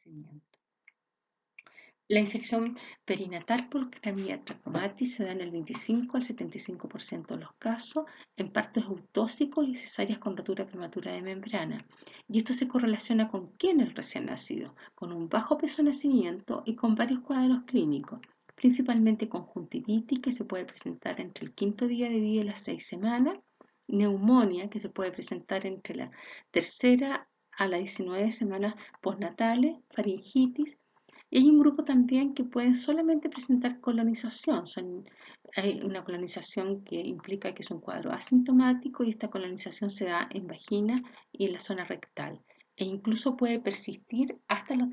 nacimiento. La infección perinatal por Clamidia trachomatis se da en el 25 al 75% de los casos en partos eutóxicos y cesáreas con rotura prematura de membrana. Y esto se correlaciona con quién es el recién nacido, con un bajo peso de nacimiento y con varios cuadros clínicos, principalmente conjuntivitis que se puede presentar entre el quinto día de vida y las 6 semanas, neumonía que se puede presentar entre la tercera a las 19 semanas postnatales, faringitis. Y hay un grupo también que pueden solamente presentar colonización. Hay una colonización que implica que es un cuadro asintomático y esta colonización se da en vagina y en la zona rectal. E incluso puede persistir hasta los